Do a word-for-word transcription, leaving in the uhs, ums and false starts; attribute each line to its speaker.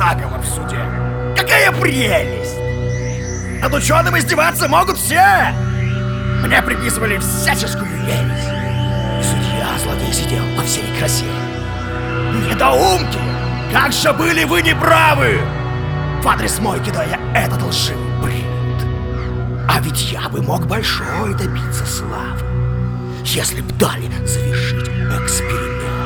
Speaker 1: заговор в суде. Какая прелесть! Над ученым издеваться могут все! Мне приписывали всяческую ересь. И судья злодей сидел во всей красе. Недоумки! Как же были вы неправы! В адрес мой кидая этот лживый бред. А ведь я бы мог большой добиться славы, если б дали завершить эксперимент.